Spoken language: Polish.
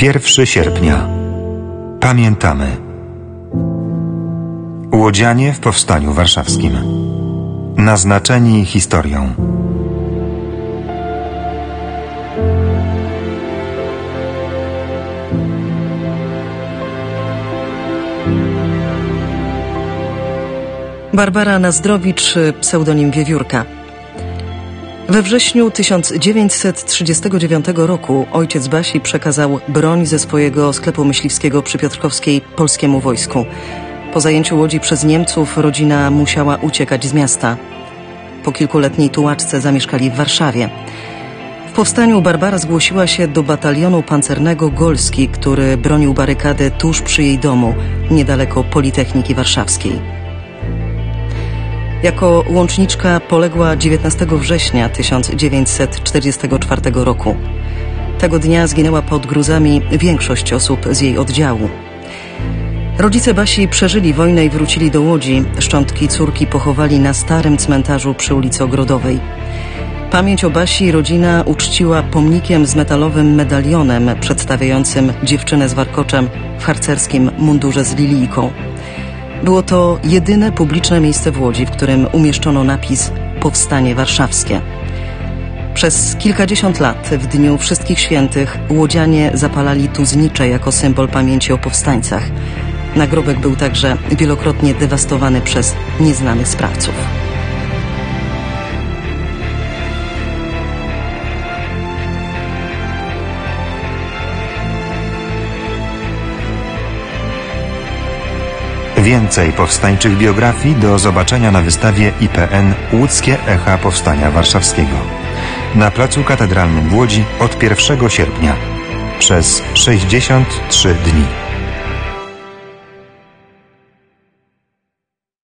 1 sierpnia. Pamiętamy. Łodzianie w Powstaniu Warszawskim. Naznaczeni historią. Barbara Nazdrowicz, pseudonim Wiewiórka. We wrześniu 1939 roku ojciec Basi przekazał broń ze swojego sklepu myśliwskiego przy Piotrkowskiej polskiemu wojsku. Po zajęciu Łodzi przez Niemców rodzina musiała uciekać z miasta. Po kilkuletniej tułaczce zamieszkali w Warszawie. W powstaniu Barbara zgłosiła się do batalionu pancernego Golski, który bronił barykady tuż przy jej domu, niedaleko Politechniki Warszawskiej. Jako łączniczka poległa 19 września 1944 roku. Tego dnia zginęła pod gruzami większość osób z jej oddziału. Rodzice Basi przeżyli wojnę i wrócili do Łodzi. Szczątki córki pochowali na starym cmentarzu przy ulicy Ogrodowej. Pamięć o Basi rodzina uczciła pomnikiem z metalowym medalionem przedstawiającym dziewczynę z warkoczem w harcerskim mundurze z lilijką. Było to jedyne publiczne miejsce w Łodzi, w którym umieszczono napis Powstanie Warszawskie. Przez kilkadziesiąt lat w Dniu Wszystkich Świętych łodzianie zapalali tu znicze jako symbol pamięci o powstańcach. Nagrobek był także wielokrotnie dewastowany przez nieznanych sprawców. Więcej powstańczych biografii do zobaczenia na wystawie IPN Łódzkie Echa Powstania Warszawskiego na Placu Katedralnym w Łodzi od 1 sierpnia przez 63 dni.